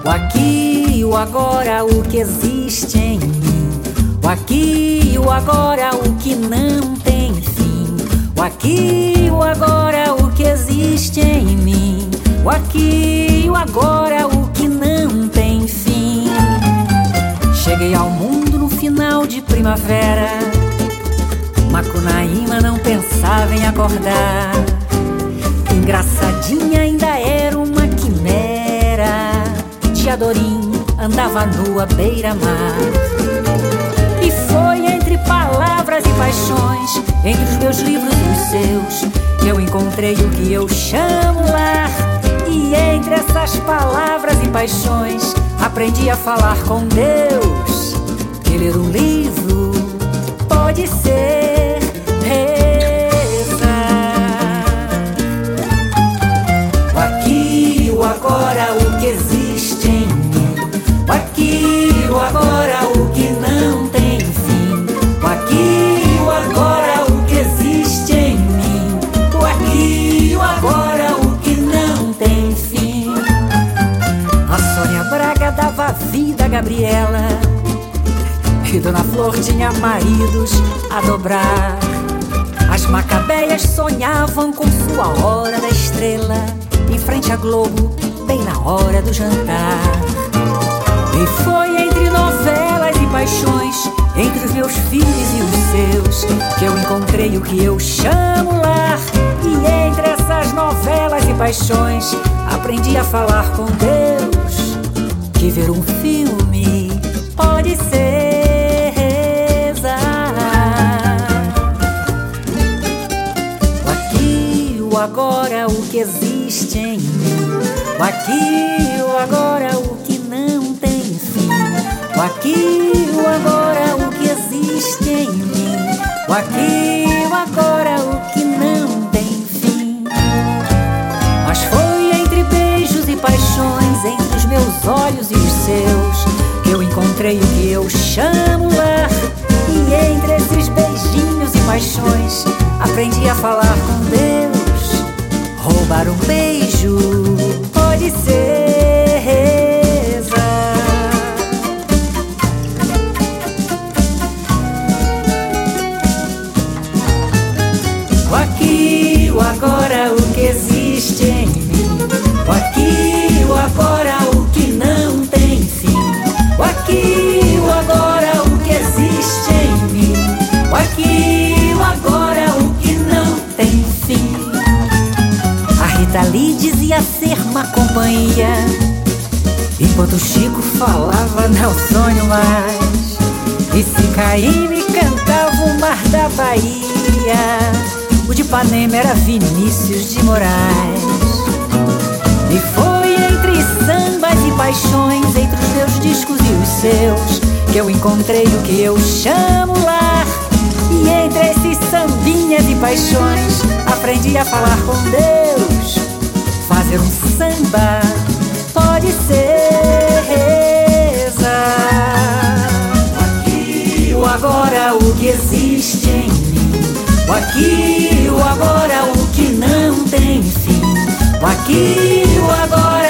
O aqui e o agora, o que existe em mim. O aqui e o agora, o que não tem fim. O aqui e o agora, o que existe em mim. O aqui e o agora, o que não tem fim. Cheguei ao mundo no final de primavera. Macunaíma não pensava em acordar. Engraçadinha ainda era uma quimera. Diadorim andava nua à beira-mar. E foi entre palavras e paixões, entre os meus livros e os seus, que eu encontrei o que eu chamo lar. E entre essas palavras e paixões aprendi a falar com Deus. Que ler um livro pode ser rezar. O aqui, o agora, o que existe em mim. O aqui, o agora, o que não tem fim. O aqui, o agora, o que existe em mim. O aqui, o agora, o que não tem fim. A Sônia Braga dava vida a Gabriela, e Dona Flor tinha maridos a dobrar. As macabeias sonhavam com sua hora da estrela, em frente à Globo, bem na hora do jantar. E foi entre novelas e paixões, entre os meus filhos e os seus, que eu encontrei o que eu chamo lar. E entre essas novelas e paixões aprendi a falar com Deus. Que ver um filme pode ser rezar. O aqui, o agora, o que existe em mim. O aqui, o agora, o que não tem fim. O aqui, o agora, o que existe em mim. O aqui, o agora, o que não tem fim. Mas foi entre beijos e paixões, entre os meus olhos e os seus, que eu encontrei o que eu chamo lar. E entre esses beijinhos e paixões aprendi a falar com Deus. Roubar um beijo pode ser rezar. O aqui, o agora, o que existe em mim. O aqui, o agora, o que não tem fim. O aqui, o agora, o que existe em mim. O aqui, o agora, o que não tem fim. A Rita Lee dizia ser uma companhia, enquanto o Chico falava não sonho mais. E se Caymmi cantava o Mar da Bahia, o de Ipanema era Vinícius de Moraes. E foi entre sambas e paixões, entre os meus discos e os seus, que eu encontrei o que eu chamo lar. E entre esses sambinhas e paixões aprendi a falar com Deus. Fazer um samba pode ser rezar. O aqui, o agora, o que existe em mim. O aqui, o agora, o que não tem fim. O aqui, o agora,